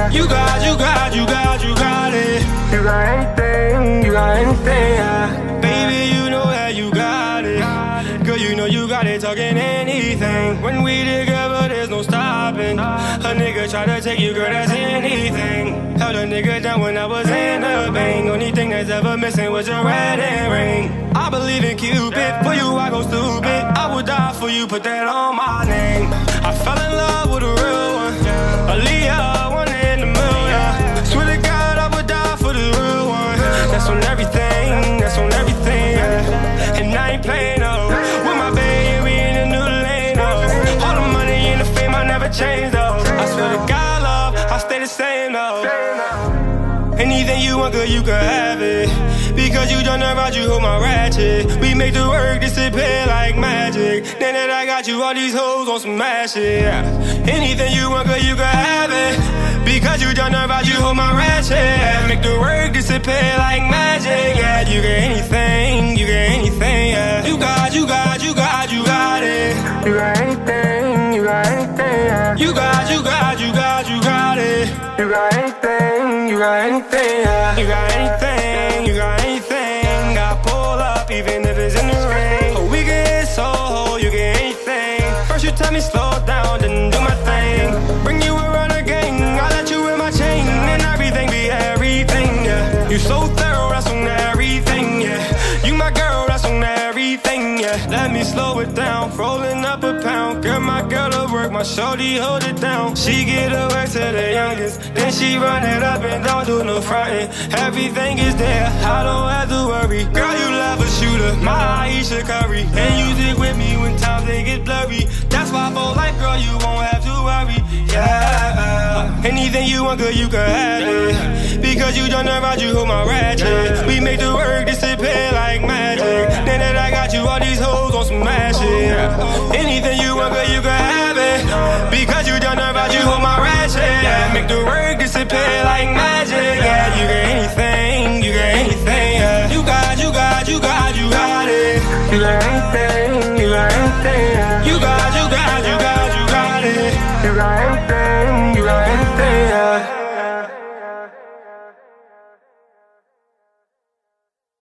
You got it. You got anything, yeah. Baby, you know that you got it. Girl, you know you got it, talking anything. When we together, there's no stopping. A nigga try to take you, girl, that's anything. Held a nigga down when I was in the bang. Only thing that's ever missing was your wedding ring. I believe in Cupid, for you I go stupid. I would die for you, put that on my name. I fell in love with a real one, Aaliyah, one in a million. Swear to God, I would die for the real one. That's on everything, yeah. And I ain't playing, no. With my baby, we in a new lane, no. All the money and the fame, I never change, though. I swear to God, love, I stay the same, though. Anything you want, girl, you can have it. Because you done about you hold my ratchet. We make the work disappear like magic. Then that I got you, all these hoes on some mad shit. Anything you want, girl, you can have it. Because you done about you hold my ratchet. Make the work disappear like magic. Yeah, you get anything, yeah. You got it. You got anything, yeah. You got it. You got anything, yeah. You got anything. I pull up even if it's in the rain. Oh, we get so, you get anything. First you tell me slow down, then do my thing. Bring you around again, I let you in my chain. And everything be everything, yeah. You so thorough, that's on everything, yeah. You my girl, that's on everything, yeah. Let me slow it down, rolling up a pound. Girl, my girl to work, my shorty hold it down. She get away to the youngest, then she run it up and don't do no frontin'. Everything is there, I don't have to worry. Girl, you love a shooter, my Aisha Curry. And you stick with me when times they get blurry. That's why for life, girl, you won't have to worry, yeah. Anything you want, girl, you can have it. Because you done about you hold my ratchet. We make the work disappear like magic. Then that I got you, all these hoes on some mad shit, yeah. Anything you want, girl, you can have it. Because you done about you hold my